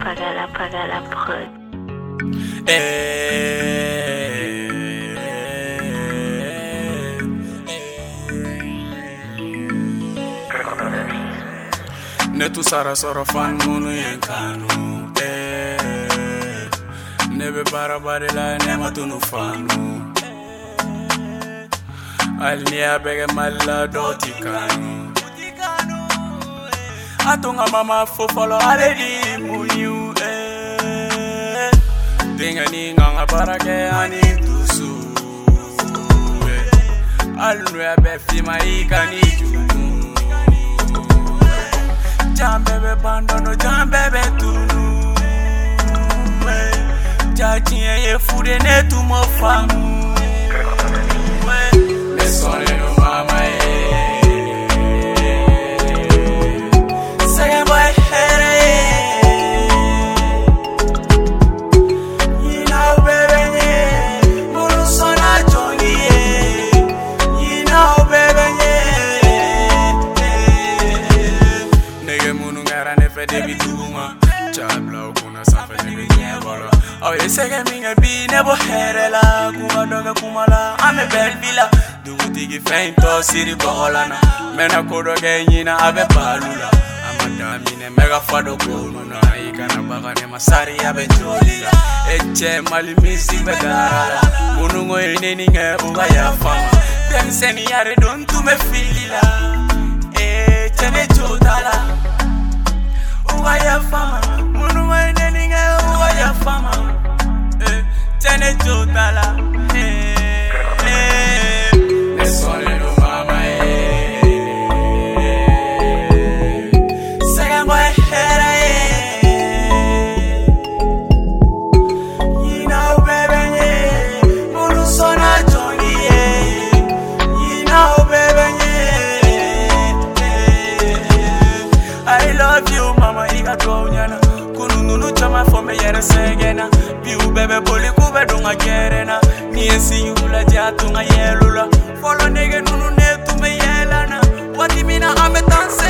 Pagala prod. Ne tu sara soro fan munu yenkanu ne be barabare la ne matunu fanu alia bege malla doti kanu atunga mama fo follow already munyu dinga ni nganga barake ani tusu alwe be fima ikani Jambebe bandono jambebe tunu Jajie ye fude ne tu mo famu Le sone no mama Say boy here You know baby Mulu sona joni You know baby Debi tuma chabla kuna safa nege nyebola oh yesege minga bi nebo herela kuma doga kumala ame belbila dugutigi feinto siri boholana mena kodo ge nyina abe balula amada mine mega fado kununa ikana baga ne masari abe jolila eche mali misi bedara munungo ineni nge uga ya fama dem seni yare don tu me filila chene jodala Uwaya fama, munu maine ninge uwaya fama Tene jodala Nesone no mama Sega mwa hera Yina ubebe nye Munu sona joni Yina ubebe nye I love you mama iga tonyana kununu chama fome yere segena biu bebe boli kube dunga gerena ni esi yula jatu nga yelula folo nege nunu netu me yelana wati mina ame tanse